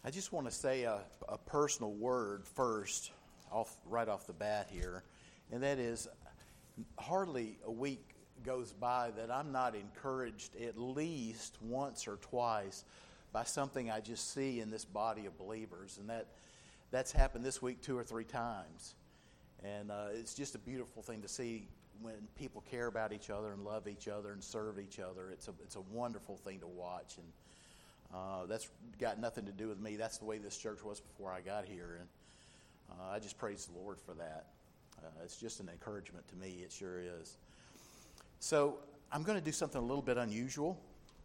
I just want to say a personal word first, right off the bat here, and that is hardly a week goes by that I'm not encouraged at least once or twice by something I just see in this body of believers, and that's happened this week 2 or 3 times. And it's just a beautiful thing to see when people care about each other and love each other and serve each other. It's a wonderful thing to watch, and that's got nothing to do with me. That's the way this church was before I got here, and I just praise the Lord for that. It's just an encouragement to me. It sure is. So I'm going to do something a little bit unusual.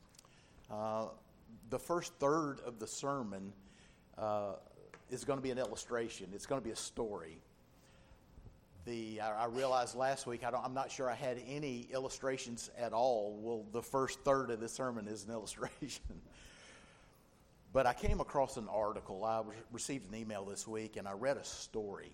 The first third of the sermon is going to be an illustration. It's going to be a story. I realized last week I'm not sure I had any illustrations at all. Well, the first third of the sermon is an illustration. But I came across an article. I received an email this week, and I read a story.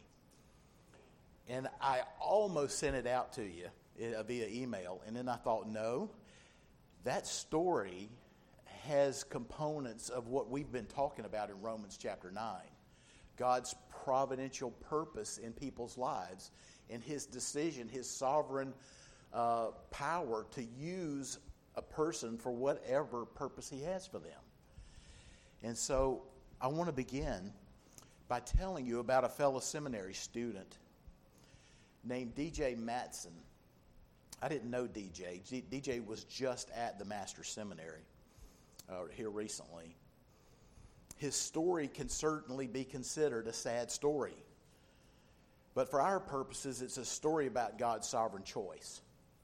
And I almost sent it out to you via email. And then I thought, no, that story has components of what we've been talking about in Romans chapter 9. God's providential purpose in people's lives and his decision, his sovereign power to use a person for whatever purpose he has for them. And so I want to begin by telling you about a fellow seminary student named D.J. Matson. I didn't know D.J. D.J. was just at the Master's Seminary here recently. His story can certainly be considered a sad story. But for our purposes, it's a story about God's sovereign choice.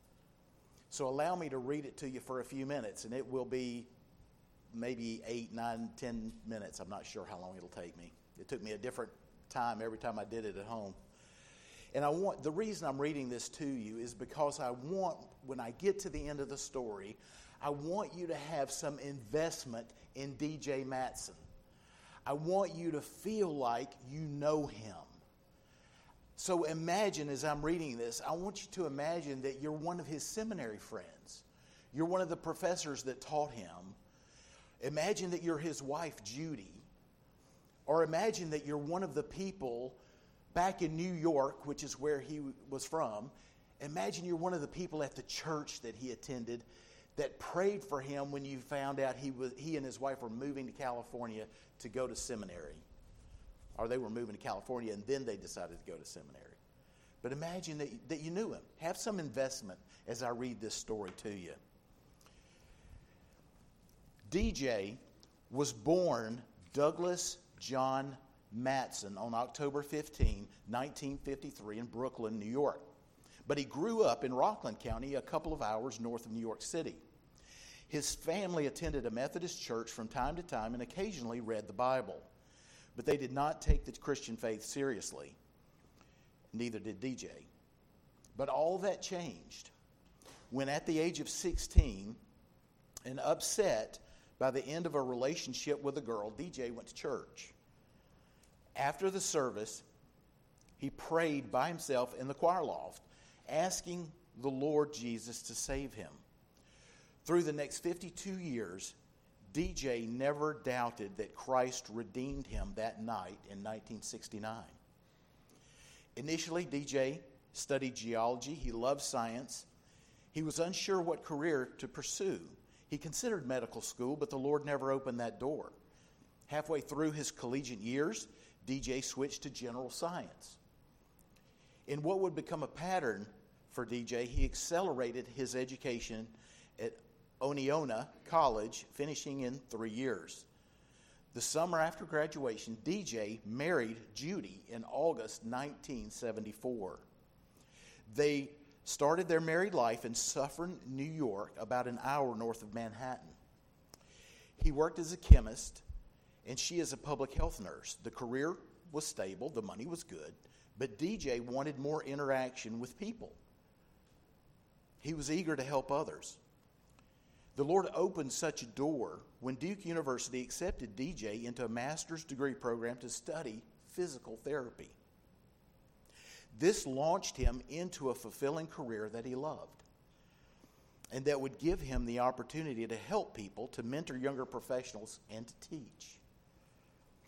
So allow me to read it to you for a few minutes, and it will be maybe 8, 9, 10 minutes. I'm not sure how long it'll take me. It took me a different time every time I did it at home. And the reason I'm reading this to you is because when I get to the end of the story, I want you to have some investment in D.J. Matson. I want you to feel like you know him. So imagine, as I'm reading this, I want you to imagine that you're one of his seminary friends. You're one of the professors that taught him. Imagine that you're his wife, Judy. Or imagine that you're one of the people back in New York, which is where he was from. Imagine you're one of the people at the church that he attended that prayed for him when you found out he and his wife were moving to California to go to seminary. Or they were moving to California and then they decided to go to seminary. But imagine that you knew him. Have some investment as I read this story to you. DJ was born Douglas John Matson on October 15, 1953 in Brooklyn, New York. But he grew up in Rockland County, a couple of hours north of New York City. His family attended a Methodist church from time to time and occasionally read the Bible. But they did not take the Christian faith seriously. Neither did DJ. But all that changed when at the age of 16, and upset by the end of a relationship with a girl, DJ went to church. After the service, he prayed by himself in the choir loft, asking the Lord Jesus to save him. Through the next 52 years, DJ never doubted that Christ redeemed him that night in 1969. Initially, DJ studied geology. He loved science. He was unsure what career to pursue. He considered medical school, but the Lord never opened that door. Halfway through his collegiate years, DJ switched to general science. In what would become a pattern for DJ, he accelerated his education at Oneonta College, finishing in 3 years. The summer after graduation, DJ married Judy in August 1974. They started their married life in Suffern, New York, about an hour north of Manhattan. He worked as a chemist, and she as a public health nurse. The career was stable, the money was good, but DJ wanted more interaction with people. He was eager to help others. The Lord opened such a door when Duke University accepted DJ into a master's degree program to study physical therapy. This launched him into a fulfilling career that he loved and that would give him the opportunity to help people, to mentor younger professionals, and to teach.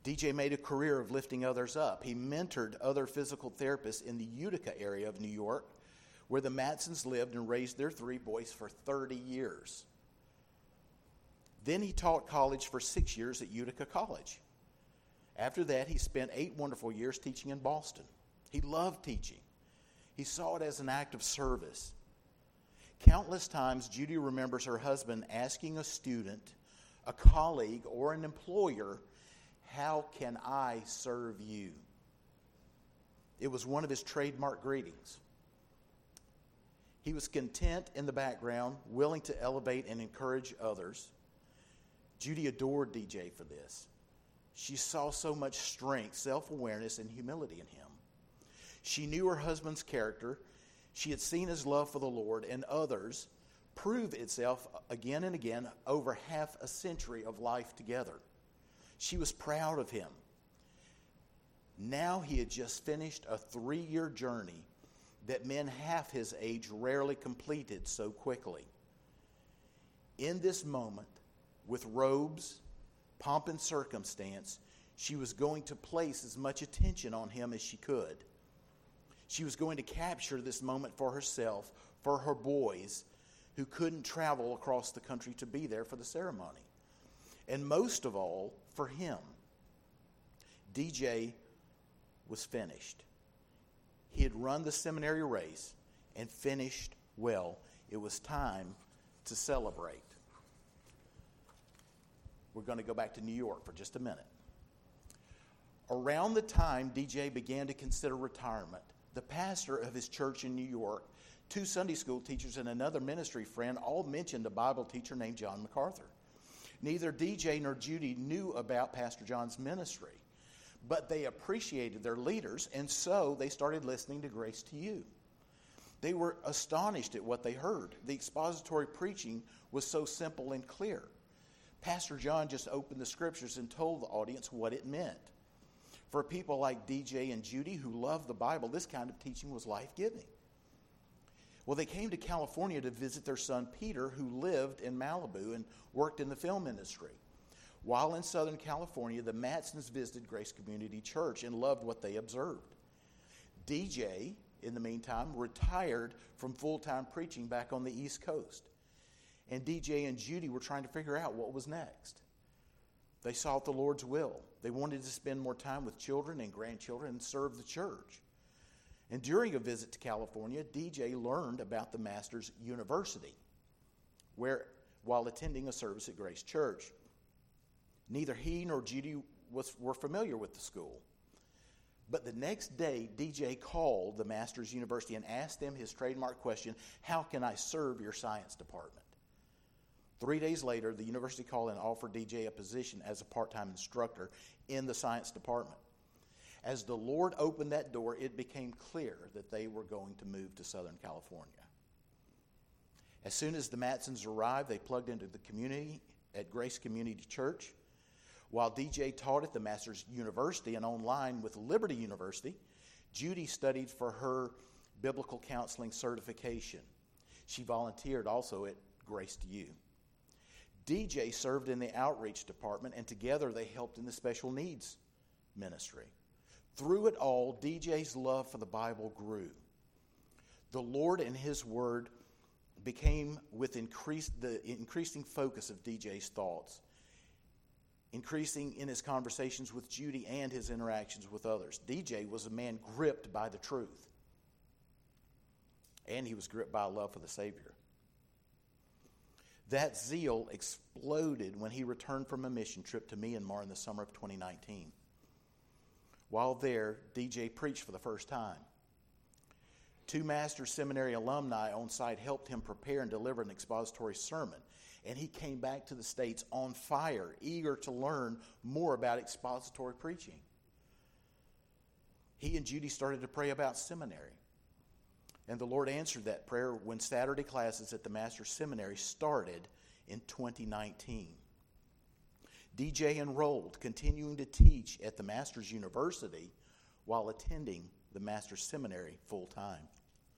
DJ made a career of lifting others up. He mentored other physical therapists in the Utica area of New York, where the Matsons lived and raised their 3 boys for 30 years. Then he taught college for 6 years at Utica College. After that, he spent 8 wonderful years teaching in Boston. He loved teaching. He saw it as an act of service. Countless times, Judy remembers her husband asking a student, a colleague, or an employer, "How can I serve you?" It was one of his trademark greetings. He was content in the background, willing to elevate and encourage others. Judy adored DJ for this. She saw so much strength, self-awareness, and humility in him. She knew her husband's character. She had seen his love for the Lord and others prove itself again and again over half a century of life together. She was proud of him. Now he had just finished a 3-year journey that men half his age rarely completed so quickly. In this moment, with robes, pomp, and circumstance, she was going to place as much attention on him as she could. She was going to capture this moment for herself, for her boys, who couldn't travel across the country to be there for the ceremony. And most of all, for him. DJ was finished. He had run the seminary race and finished well. It was time to celebrate. We're going to go back to New York for just a minute. Around the time DJ began to consider retirement, the pastor of his church in New York, 2 Sunday school teachers, and another ministry friend all mentioned a Bible teacher named John MacArthur. Neither DJ nor Judy knew about Pastor John's ministry, but they appreciated their leaders, and so they started listening to Grace to You. They were astonished at what they heard. The expository preaching was so simple and clear. Pastor John just opened the scriptures and told the audience what it meant. For people like DJ and Judy who love the Bible, this kind of teaching was life-giving. Well, they came to California to visit their son Peter, who lived in Malibu and worked in the film industry. While in Southern California, the Matsons visited Grace Community Church and loved what they observed. DJ, in the meantime, retired from full-time preaching back on the East Coast. And DJ and Judy were trying to figure out what was next. They sought the Lord's will. They wanted to spend more time with children and grandchildren and serve the church. And during a visit to California, DJ learned about the Masters University, while attending a service at Grace Church. Neither he nor Judy were familiar with the school. But the next day, DJ called the Masters University and asked them his trademark question, "How can I serve your science department?" 3 days later, the university called and offered DJ a position as a part-time instructor in the science department. As the Lord opened that door, it became clear that they were going to move to Southern California. As soon as the Matsons arrived, they plugged into the community at Grace Community Church. While DJ taught at the Masters University and online with Liberty University, Judy studied for her biblical counseling certification. She volunteered also at Grace to You. DJ served in the outreach department, and together they helped in the special needs ministry. Through it all, DJ's love for the Bible grew. The Lord and His Word became the increasing focus of DJ's thoughts, increasing in his conversations with Judy and his interactions with others. DJ was a man gripped by the truth, and he was gripped by a love for the Savior. That zeal exploded when he returned from a mission trip to Myanmar in the summer of 2019. While there, DJ preached for the first time. 2 Masters Seminary alumni on site helped him prepare and deliver an expository sermon, and he came back to the States on fire, eager to learn more about expository preaching. He and Judy started to pray about seminary. And the Lord answered that prayer when Saturday classes at the Master's Seminary started in 2019. DJ enrolled, continuing to teach at the Master's University while attending the Master's Seminary full-time.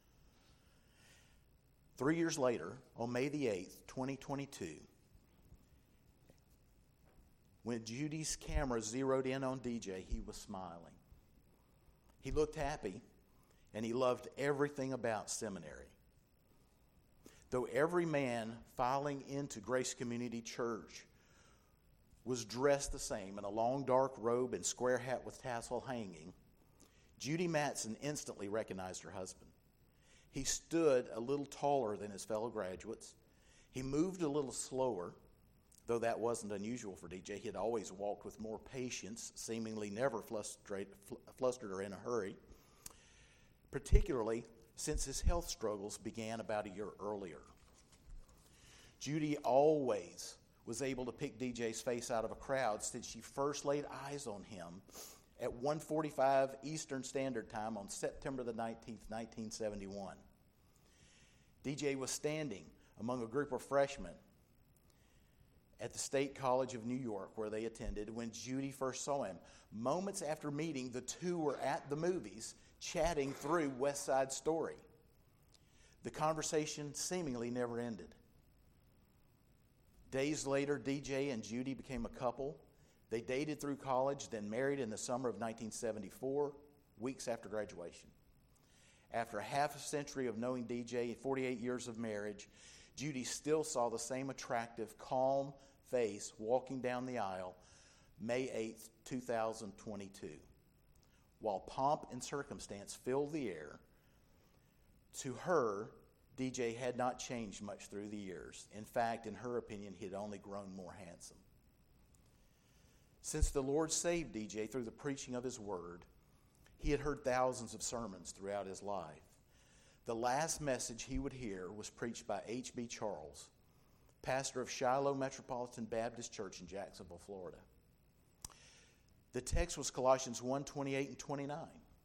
3 years later, on May the 8th, 2022, When Judy's camera zeroed in on DJ, he was smiling. He looked happy, and he loved everything about seminary. Though every man filing into Grace Community Church was dressed the same in a long dark robe and square hat with tassel hanging, Judy Mattson instantly recognized her husband. He stood a little taller than his fellow graduates. He moved a little slower, though that wasn't unusual for DJ. He had always walked with more patience, seemingly never flustered or in a hurry, particularly since his health struggles began about a year earlier. Judy always was able to pick DJ's face out of a crowd since she first laid eyes on him at 1:45 Eastern Standard Time on September the 19th, 1971. DJ was standing among a group of freshmen at the State College of New York, where they attended, when Judy first saw him. Moments after meeting, the two were at the movies chatting through West Side Story. The conversation seemingly never ended. Days later, DJ and Judy became a couple. They dated through college, then married in the summer of 1974, weeks after graduation. After half a century of knowing DJ and 48 years of marriage, Judy still saw the same attractive, calm face walking down the aisle May 8, 2022. While pomp and circumstance filled the air, to her, DJ had not changed much through the years. In fact, in her opinion, he had only grown more handsome. Since the Lord saved DJ through the preaching of his word, he had heard thousands of sermons throughout his life. The last message he would hear was preached by H.B. Charles, pastor of Shiloh Metropolitan Baptist Church in Jacksonville, Florida. The text was Colossians 1:28 and 29.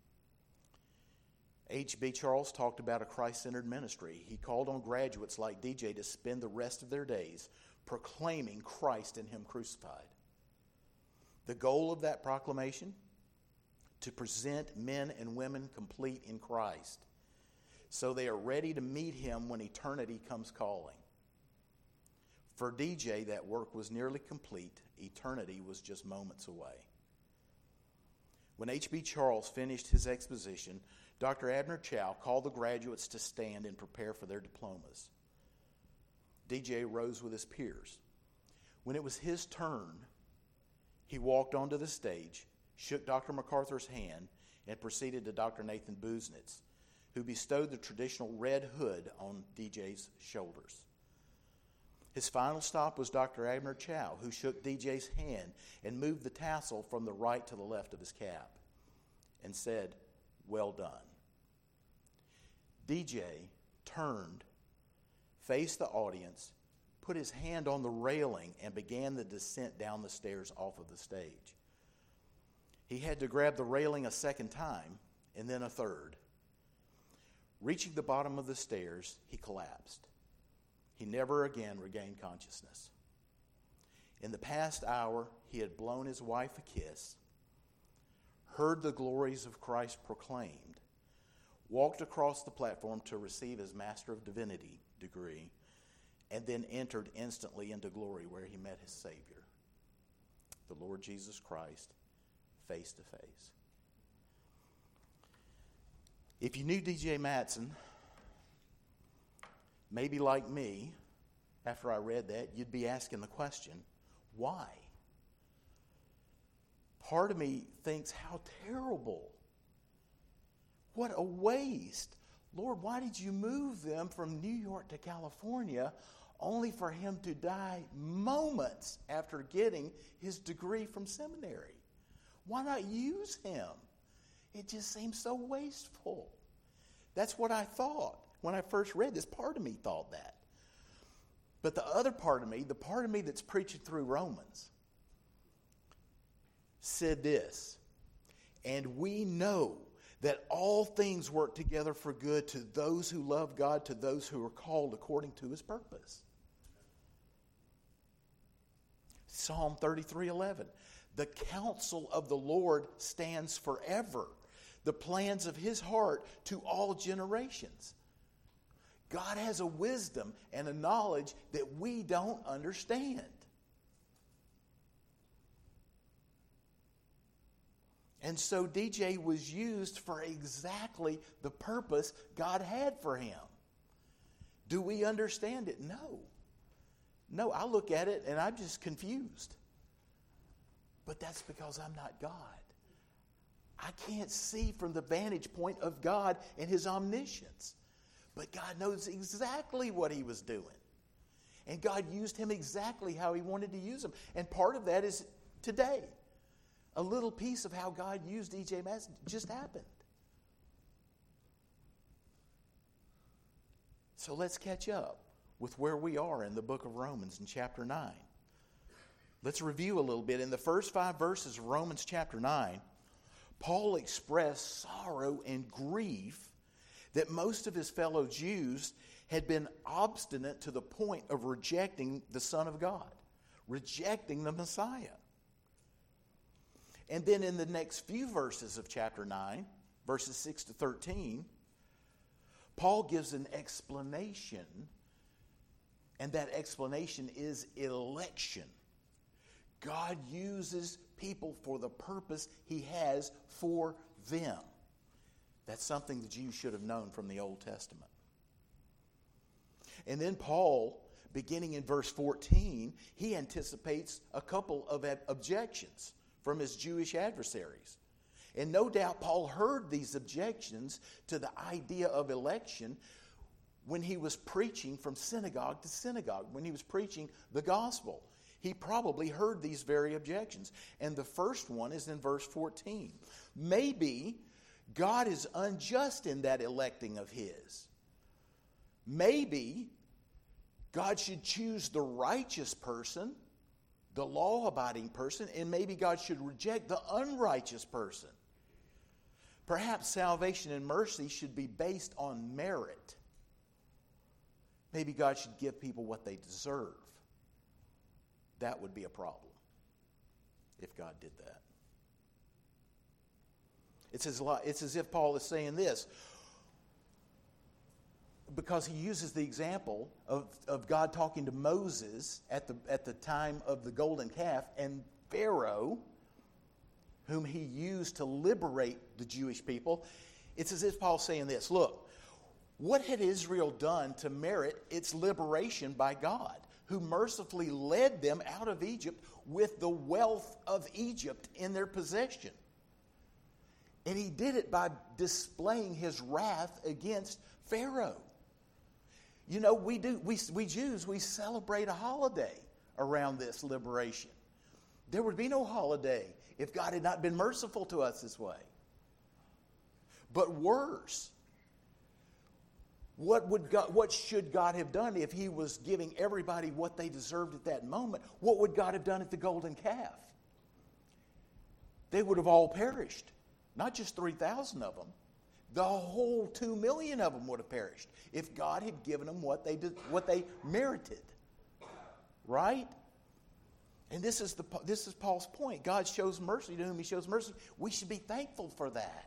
H.B. Charles talked about a Christ-centered ministry. He called on graduates like DJ to spend the rest of their days proclaiming Christ and him crucified. The goal of that proclamation? To present men and women complete in Christ, so they are ready to meet him when eternity comes calling. For DJ, that work was nearly complete. Eternity was just moments away. When H.B. Charles finished his exposition, Dr. Abner Chou called the graduates to stand and prepare for their diplomas. DJ rose with his peers. When it was his turn, he walked onto the stage, shook Dr. MacArthur's hand, and proceeded to Dr. Nathan Busenitz, who bestowed the traditional red hood on DJ's shoulders. His final stop was Dr. Abner Chou, who shook DJ's hand and moved the tassel from the right to the left of his cap and said, "Well done." DJ turned, faced the audience, put his hand on the railing, and began the descent down the stairs off of the stage. He had to grab the railing a second time and then a third. Reaching the bottom of the stairs, he collapsed. He never again regained consciousness. In the past hour, he had blown his wife a kiss, heard the glories of Christ proclaimed, walked across the platform to receive his Master of Divinity degree, and then entered instantly into glory where he met his Savior, the Lord Jesus Christ, face to face. If you knew DJ Mattson, maybe like me, after I read that, you'd be asking the question, why? Part of me thinks, how terrible. What a waste. Lord, why did you move them from New York to California only for him to die moments after getting his degree from seminary? Why not use him? It just seems so wasteful. That's what I thought when I first read this. Part of me thought that. But the other part of me, the part of me that's preaching through Romans, said this, and we know that all things work together for good to those who love God, to those who are called according to his purpose. Psalm 33:11. The counsel of the Lord stands forever, the plans of his heart to all generations. God has a wisdom and a knowledge that we don't understand. And so DJ was used for exactly the purpose God had for him. Do we understand it? No. No, I look at it and I'm just confused. But that's because I'm not God. I can't see from the vantage point of God and His omniscience. But God knows exactly what He was doing. And God used him exactly how He wanted to use him. And part of that is today. A little piece of how God used D.J. Madison just happened. So let's catch up with where we are in the book of Romans in chapter 9. Let's review a little bit. In the first 5 verses of Romans chapter 9, Paul expressed sorrow and grief that most of his fellow Jews had been obstinate to the point of rejecting the Son of God, rejecting the Messiah. And then in the next few verses of chapter 9, verses 6 to 13, Paul gives an explanation, and that explanation is election. God uses people for the purpose He has for them. That's something the Jews should have known from the Old Testament. And then Paul, beginning in verse 14, he anticipates a couple of objections from his Jewish adversaries. And no doubt Paul heard these objections to the idea of election when he was preaching from synagogue to synagogue, when he was preaching the gospel. He probably heard these very objections. And the first one is in verse 14. Maybe God is unjust in that electing of His. Maybe God should choose the righteous person, the law-abiding person, and maybe God should reject the unrighteous person. Perhaps salvation and mercy should be based on merit. Maybe God should give people what they deserve. That would be a problem if God did that. It's as if Paul is saying this, because he uses the example of God talking to Moses at the time of the golden calf, and Pharaoh, whom he used to liberate the Jewish people. It's as if Paul's saying this, look, what had Israel done to merit its liberation by God, who mercifully led them out of Egypt with the wealth of Egypt in their possession? And He did it by displaying His wrath against Pharaoh. You know, we Jews, we celebrate a holiday around this liberation. There would be no holiday if God had not been merciful to us this way. But worse, what should God have done if He was giving everybody what they deserved at that moment? What would God have done at the golden calf? They would have all perished. Not just 3,000 of them. The whole 2 million of them would have perished if God had given them what they merited. Right? And this is Paul's point. God shows mercy to whom He shows mercy. We should be thankful for that.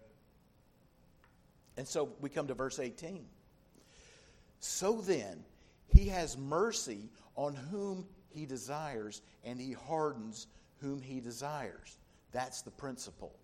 And so we come to verse 18. So then, He has mercy on whom He desires, and He hardens whom He desires. That's the principle.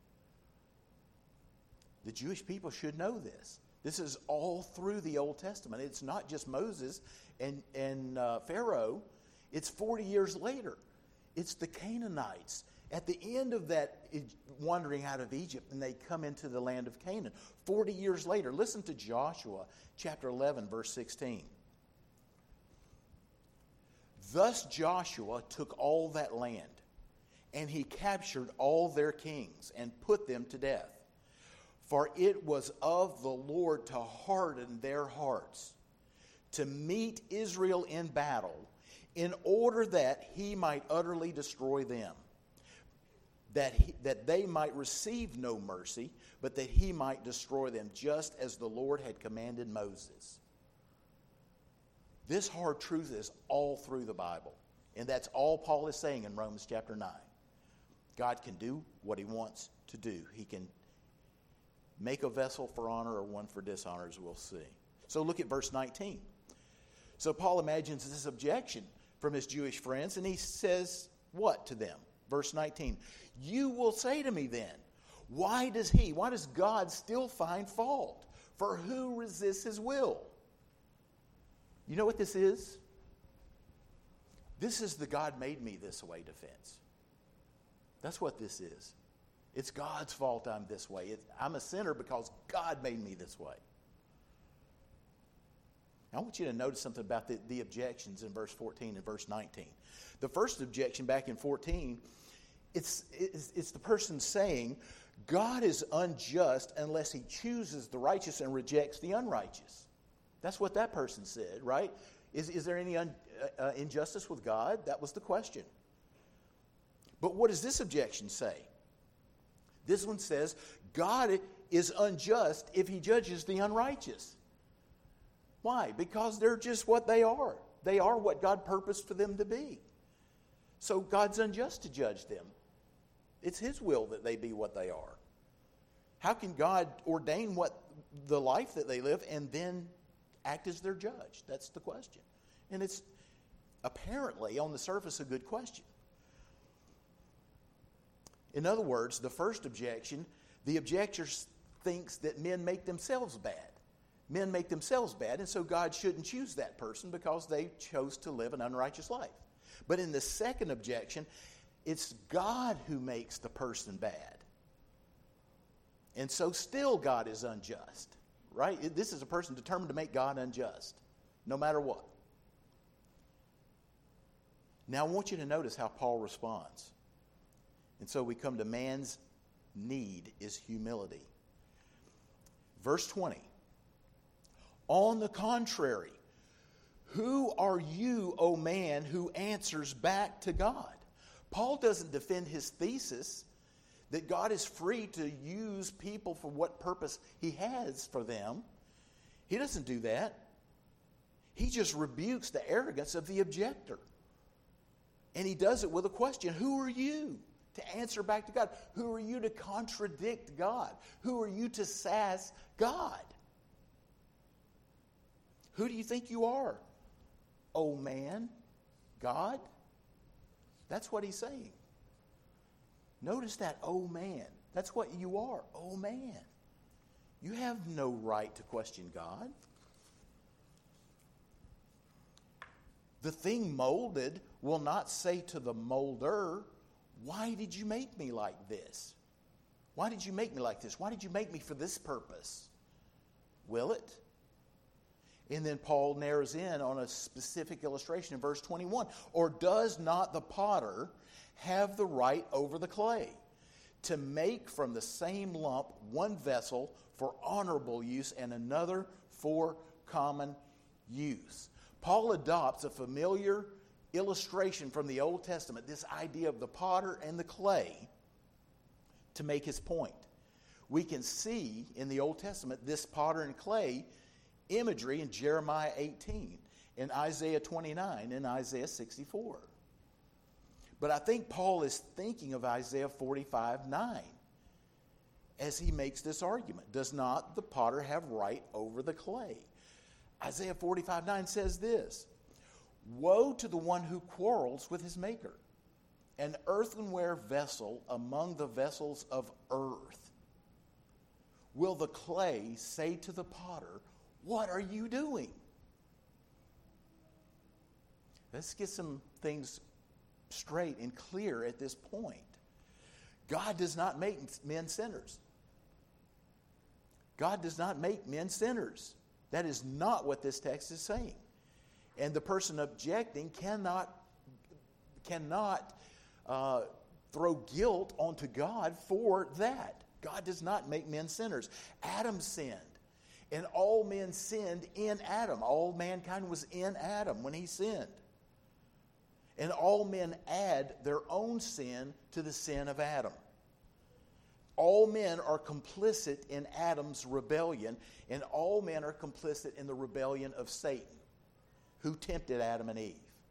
The Jewish people should know this. This is all through the Old Testament. It's not just Moses and Pharaoh. It's 40 years later. It's the Canaanites. At the end of that wandering out of Egypt, and they come into the land of Canaan. 40 years later, listen to Joshua chapter 11, verse 16. Thus Joshua took all that land, and he captured all their kings and put them to death. For it was of the Lord to harden their hearts, to meet Israel in battle, in order that He might utterly destroy them, that they might receive no mercy, but that He might destroy them, just as the Lord had commanded Moses. This hard truth is all through the Bible, and that's all Paul is saying in Romans chapter 9. God can do what He wants to do. He can make a vessel for honor or one for dishonor, as we'll see. So look at verse 19. So Paul imagines this objection from his Jewish friends, and he says what to them? verse 19. You will say to me then, why does God still find fault? For who resists his will? You know what this is? This is the God made me this way defense. That's what this is. It's God's fault I'm this way. I'm a sinner because God made me this way. I want you to notice something about the objections in verse 14 and verse 19. The first objection back in 14, it's the person saying, God is unjust unless he chooses the righteous and rejects the unrighteous. That's what that person said, right? Is there any injustice with God? That was the question. But what does this objection say? This one says, God is unjust if he judges the unrighteous. Why? Because they're just what they are. They are what God purposed for them to be. So God's unjust to judge them. It's his will that they be what they are. How can God ordain the life that they live and then act as their judge? That's the question. And it's apparently, on the surface, a good question. In other words, the first objection, the objector thinks that men make themselves bad. Men make themselves bad, and so God shouldn't choose that person because they chose to live an unrighteous life. But in the second objection, it's God who makes the person bad. And so still God is unjust, right? This is a person determined to make God unjust, no matter what. Now I want you to notice how Paul responds. And so we come to man's need is humility. Verse 20. On the contrary, who are you, O man, who answers back to God? Paul doesn't defend his thesis that God is free to use people for what purpose he has for them. He doesn't do that. He just rebukes the arrogance of the objector. And he does it with a question. Who are you to answer back to God? Who are you to contradict God? Who are you to sass God? Who do you think you are? Oh man, God? That's what he's saying. Notice that, oh man. That's what you are, oh man. You have no right to question God. The thing molded will not say to the molder, why did you make me like this? Why did you make me like this? Why did you make me for this purpose? Will it? And then Paul narrows in on a specific illustration in verse 21. Or does not the potter have the right over the clay to make from the same lump one vessel for honorable use and another for common use? Paul adopts a familiar illustration from the Old Testament, this idea of the potter and the clay, to make his point. We can see in the Old Testament this potter and clay imagery in Jeremiah 18, in Isaiah 29, and Isaiah 64. But I think Paul is thinking of Isaiah 45:9 as he makes this argument. Does not the potter have right over the clay? Isaiah 45:9 says this, woe to the one who quarrels with his maker, an earthenware vessel among the vessels of earth. Will the clay say to the potter, what are you doing? Let's get some things straight and clear at this point. God does not make men sinners. God does not make men sinners. That is not what this text is saying. And the person objecting cannot throw guilt onto God for that. God does not make men sinners. Adam sinned. And all men sinned in Adam. All mankind was in Adam when he sinned. And all men add their own sin to the sin of Adam. All men are complicit in Adam's rebellion, and all men are complicit in the rebellion of Satan, who tempted Adam and Eve.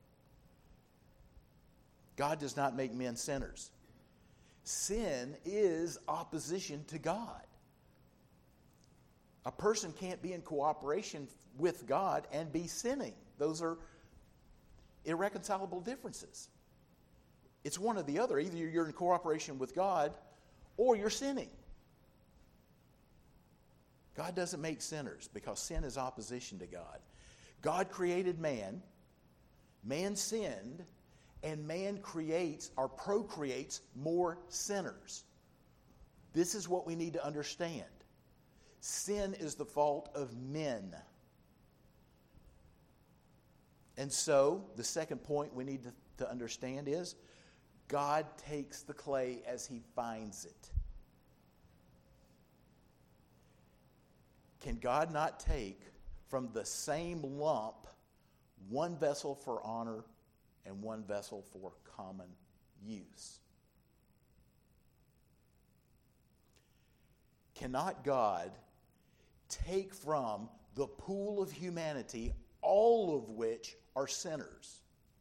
God does not make men sinners. Sin is opposition to God. A person can't be in cooperation with God and be sinning. Those are irreconcilable differences. It's one or the other. Either you're in cooperation with God or you're sinning. God doesn't make sinners because sin is opposition to God. God created man. Man sinned. And man creates or procreates more sinners. This is what we need to understand. Sin is the fault of men. And so, the second point we need to understand is, God takes the clay as He finds it. Can God not take from the same lump one vessel for honor and one vessel for common use? Cannot God take from the pool of humanity, all of which are sinners,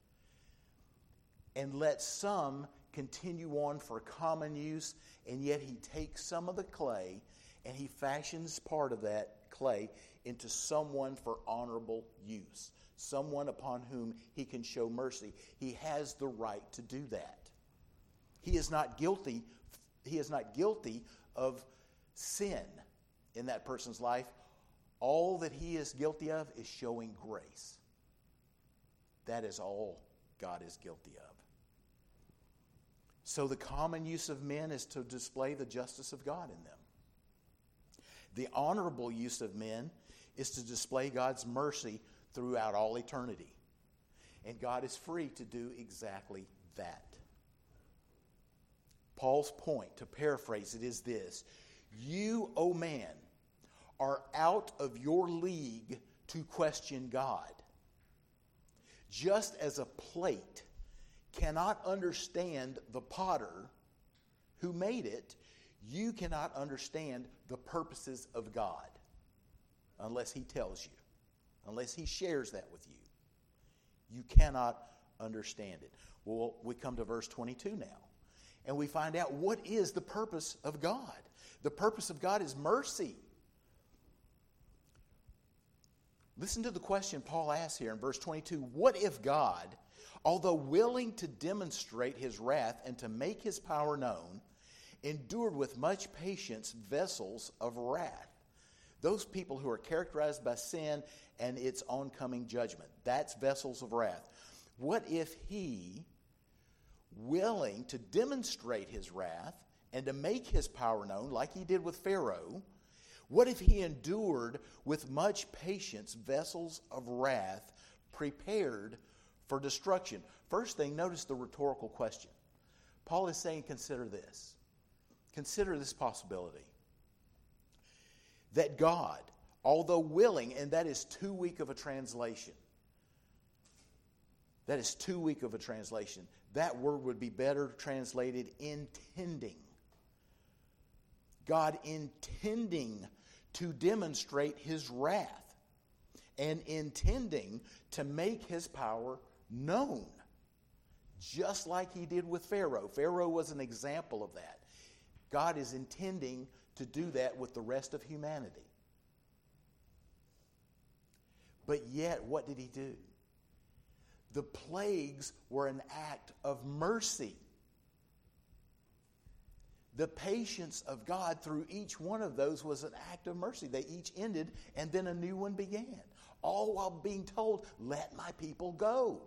and let some continue on for common use, and yet He takes some of the clay and He fashions part of that clay into someone for honorable use, someone upon whom He can show mercy? He has the right to do that. He is not guilty. He is not guilty of sin in that person's life. All that he is guilty of is showing grace. That is all God is guilty of. So the common use of men is to display the justice of God in them. The honorable use of men is to display God's mercy throughout all eternity. And God is free to do exactly that. Paul's point, to paraphrase it, is this: you, O man, are out of your league to question God. Just as a plate cannot understand the potter who made it, you cannot understand the purposes of God unless He tells you, unless He shares that with you. You cannot understand it. Well, we come to verse 22 now, and we find out what is the purpose of God. The purpose of God is mercy. Listen to the question Paul asks here in verse 22. What if God, although willing to demonstrate His wrath and to make His power known, endured with much patience vessels of wrath? Those people who are characterized by sin and its oncoming judgment. That's vessels of wrath. What if He, willing to demonstrate His wrath and to make His power known, like He did with Pharaoh, what if He endured with much patience vessels of wrath prepared for destruction? First thing, notice the rhetorical question. Paul is saying, consider this. Consider this possibility. That God, although willing, and that is too weak of a translation. That is too weak of a translation. That word would be better translated intending. God intending to demonstrate His wrath and intending to make His power known, just like He did with Pharaoh. Pharaoh was an example of that. God is intending to do that with the rest of humanity. But yet, what did He do? The plagues were an act of mercy. The patience of God through each one of those was an act of mercy. They each ended, and then a new one began. All while being told, let my people go.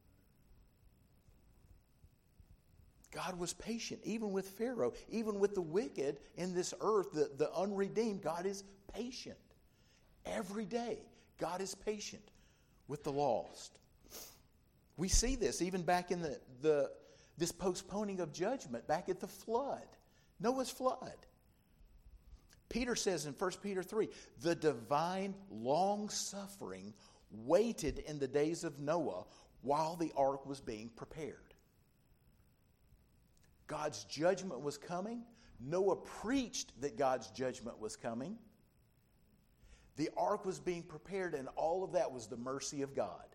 God was patient, even with Pharaoh, even with the wicked in this earth, the unredeemed. God is patient. Every day, God is patient with the lost. We see this even back in this postponing of judgment, back at the flood. Noah's flood. Peter says in 1 Peter 3, the divine long-suffering waited in the days of Noah while the ark was being prepared. God's judgment was coming. Noah preached that God's judgment was coming. The ark was being prepared, and all of that was the mercy of God.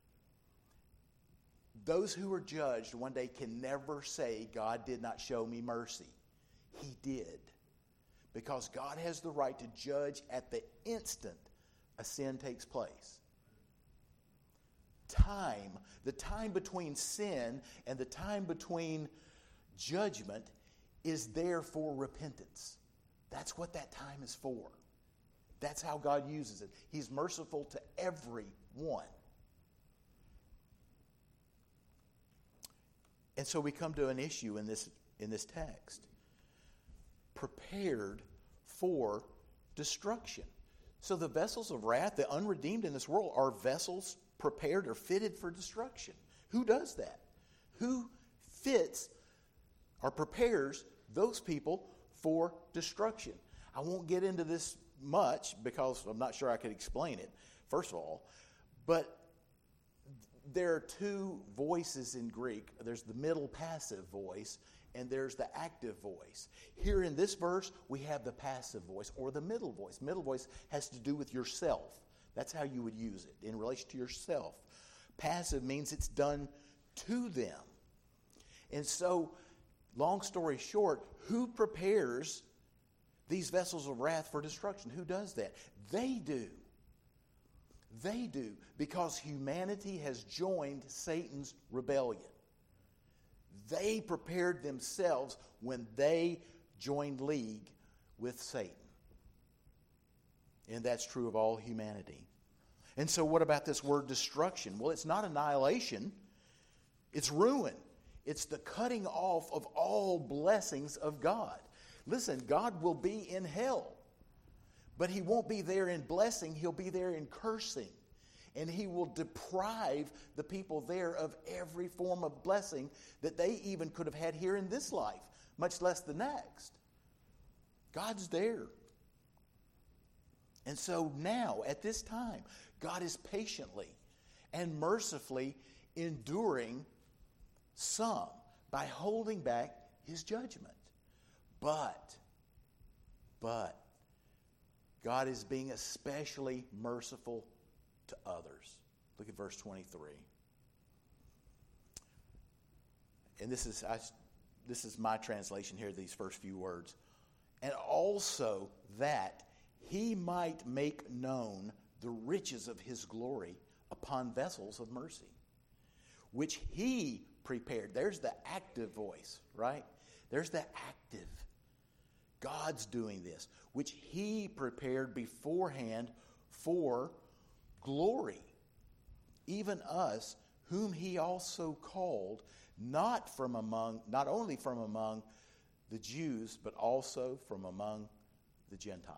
Those who are judged one day can never say, God did not show me mercy. He did. Because God has the right to judge at the instant a sin takes place. time, the time between sin and the time between judgment, is there for repentance. That's what that time is for. That's how God uses it. He's merciful to everyone. And so we come to an issue in this text. Prepared for destruction. So the vessels of wrath, the unredeemed in this world, are vessels prepared or fitted for destruction. Who does that? Who fits or prepares those people for destruction? I won't get into this much because I'm not sure I could explain it, first of all. But there are two voices in Greek. There's the middle passive voice and there's the active voice. Here in this verse, we have the passive voice or the middle voice. Middle voice has to do with yourself. That's how you would use it, in relation to yourself. Passive means it's done to them. And so, long story short, who prepares these vessels of wrath for destruction? Who does that? They do. They do, because humanity has joined Satan's rebellion. They prepared themselves when they joined league with Satan. And that's true of all humanity. And so what about this word destruction? Well, it's not annihilation. It's ruin. It's the cutting off of all blessings of God. Listen, God will be in hell. But he won't be there in blessing. He'll be there in cursing. And he will deprive the people there of every form of blessing that they even could have had here in this life, much less the next. God's there. And so now, at this time, God is patiently and mercifully enduring some by holding back his judgment. But God is being especially merciful to others. Look at verse 23. And this is my translation here, these first few words. And also that he might make known the riches of his glory upon vessels of mercy, which he prepared. There's the active voice, right? There's the active. God's doing this, which he prepared beforehand for glory. Even us, whom he also called, not only from among the Jews, but also from among the Gentiles.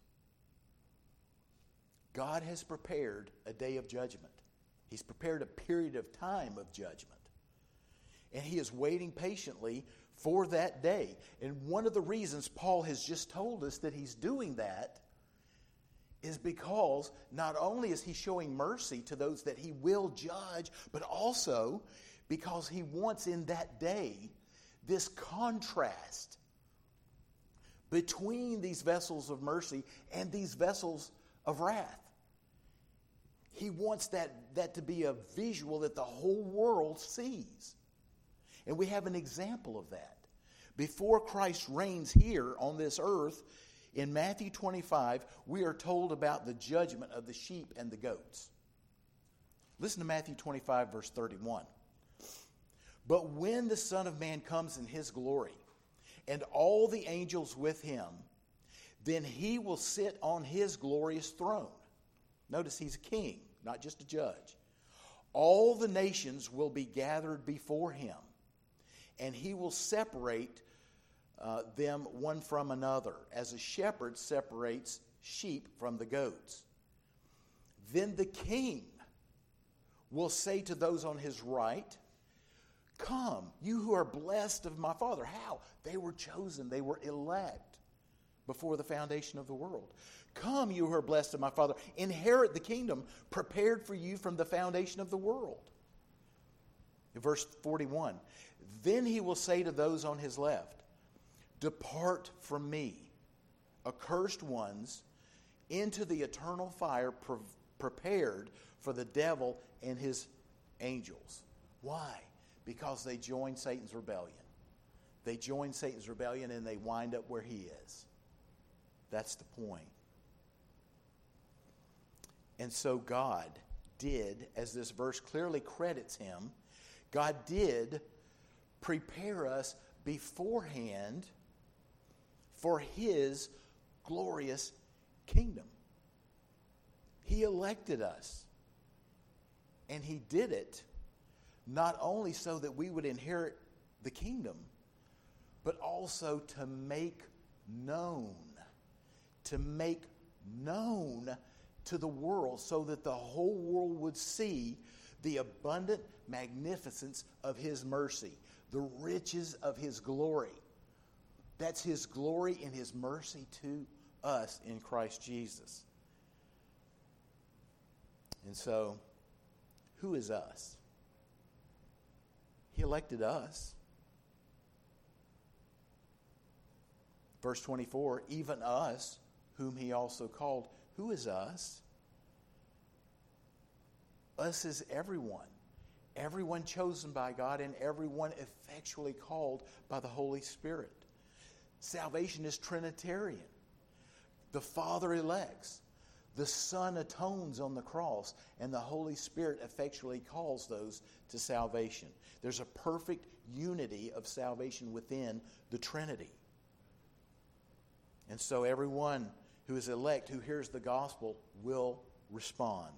God has prepared a day of judgment. He's prepared a period of time of judgment. And he is waiting patiently for that day. And one of the reasons Paul has just told us that he's doing that is because not only is he showing mercy to those that he will judge, but also because he wants in that day this contrast between these vessels of mercy and these vessels of wrath. He wants that to be a visual that the whole world sees. And we have an example of that. Before Christ reigns here on this earth, in Matthew 25, we are told about the judgment of the sheep and the goats. Listen to Matthew 25, verse 31. But when the Son of Man comes in his glory, and all the angels with him, then he will sit on his glorious throne. Notice he's a king, not just a judge. All the nations will be gathered before him, and he will separate them one from another, as a shepherd separates sheep from the goats. Then the king will say to those on his right, "Come, you who are blessed of my Father." How? They were chosen. They were elect before the foundation of the world. "Come, you who are blessed of my Father. Inherit the kingdom prepared for you from the foundation of the world." In verse 41, then he will say to those on his left, "Depart from me, accursed ones, into the eternal fire prepared for the devil and his angels." Why? Because they joined Satan's rebellion. They join Satan's rebellion and they wind up where he is. That's the point. And so God did, as this verse clearly credits him, God did prepare us beforehand for his glorious kingdom. He elected us. And he did it not only so that we would inherit the kingdom, but also to make known to the world, so that the whole world would see the abundant magnificence of his mercy, the riches of his glory. That's his glory and his mercy to us in Christ Jesus. And so, who is us? He elected us. Verse 24, even us, whom he also called. Who is us? Us is everyone. Everyone chosen by God and everyone effectually called by the Holy Spirit. Salvation is Trinitarian. The Father elects. The Son atones on the cross, and the Holy Spirit effectually calls those to salvation. There's a perfect unity of salvation within the Trinity. And so everyone who is elect, who hears the gospel, will respond.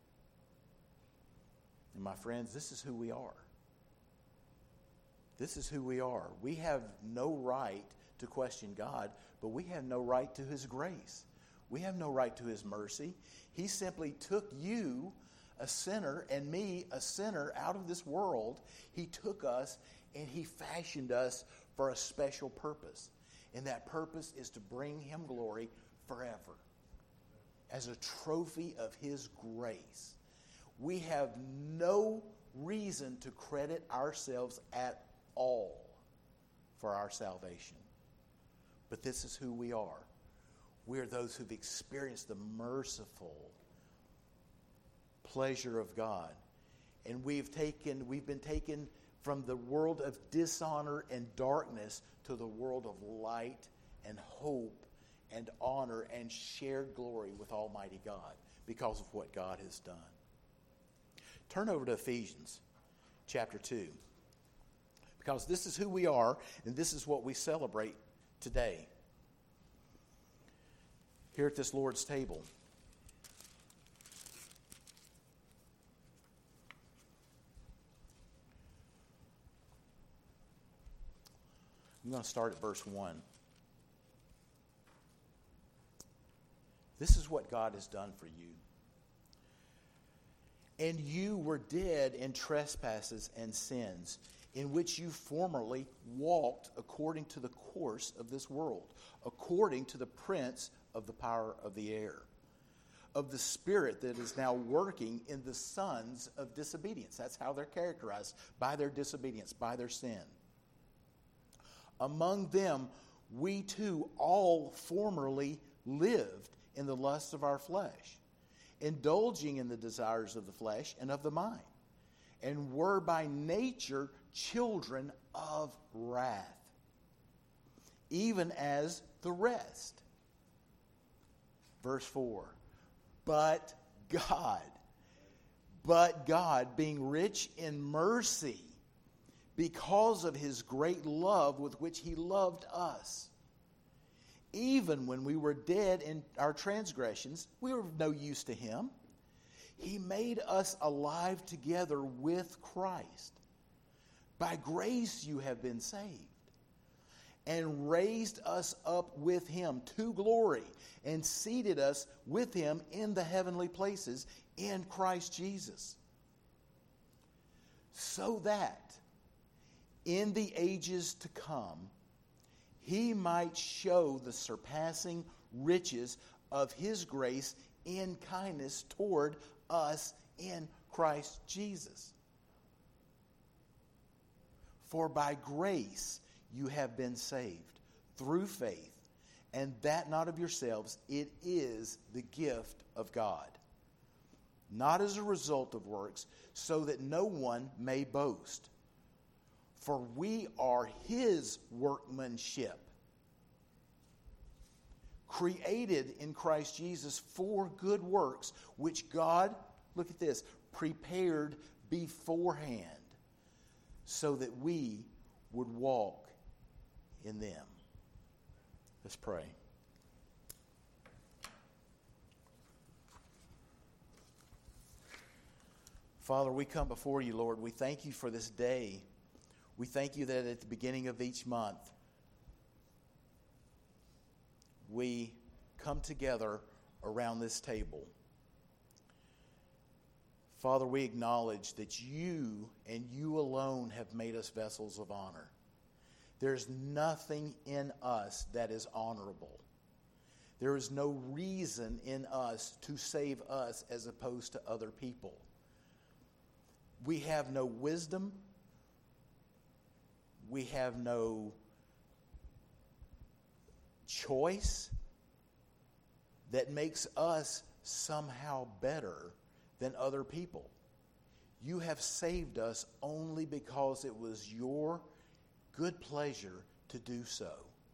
And my friends, this is who we are. This is who we are. We have no right to question God, but we have no right to his grace. We have no right to his mercy. He simply took you, a sinner, and me, a sinner, out of this world. He took us and he fashioned us for a special purpose. And that purpose is to bring him glory forever as a trophy of his grace. We have no reason to credit ourselves at all for our salvation. But this is who we are. We are those who've experienced the merciful pleasure of God. And we've been taken from the world of dishonor and darkness to the world of light and hope and honor and shared glory with Almighty God because of what God has done. Turn over to Ephesians chapter 2. Because this is who we are and this is what we celebrate today here at this Lord's table. I'm going to start at verse 1. This is what God has done for you. And you were dead in trespasses and sins, in which you formerly walked according to the course of this world, according to the prince of the power of the air, of the spirit that is now working in the sons of disobedience. That's how they're characterized, by their disobedience, by their sin. Among them, we too all formerly lived in the lusts of our flesh, indulging in the desires of the flesh and of the mind, and were by nature children of wrath, even as the rest. Verse 4, But God, being rich in mercy, because of his great love with which he loved us, even when we were dead in our transgressions, we were of no use to him. He made us alive together with Christ. By grace you have been saved, and raised us up with him to glory, and seated us with him in the heavenly places in Christ Jesus, so that in the ages to come he might show the surpassing riches of his grace in kindness toward us in Christ Jesus. For by grace you have been saved through faith, and that not of yourselves, it is the gift of God, not as a result of works, so that no one may boast. For we are his workmanship, created in Christ Jesus for good works, which God, look at this, prepared beforehand so that we would walk in them. Let's pray. Father, we come before you, Lord. We thank you for this day. We thank you that at the beginning of each month, we come together around this table. Father, we acknowledge that you and you alone have made us vessels of honor. There's nothing in us that is honorable. There is no reason in us to save us as opposed to other people. We have no wisdom. We have no choice that makes us somehow better than other people. You have saved us only because it was your good pleasure to do so.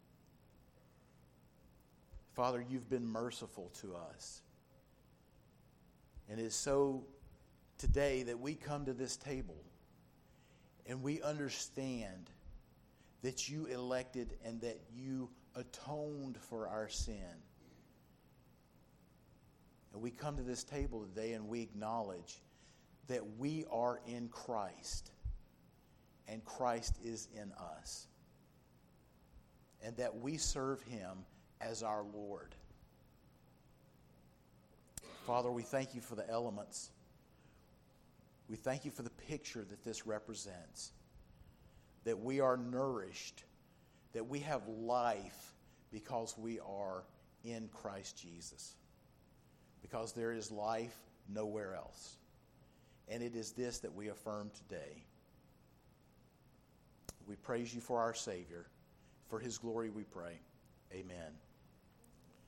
Father, you've been merciful to us. And it is so today that we come to this table and we understand that you elected and that you atoned for our sin. And we come to this table today and we acknowledge that we are in Christ and Christ is in us. And that we serve him as our Lord. Father, we thank you for the elements. We thank you for the picture that this represents. That we are nourished, that we have life because we are in Christ Jesus. Because there is life nowhere else. And it is this that we affirm today. We praise you for our Savior. For his glory we pray. Amen.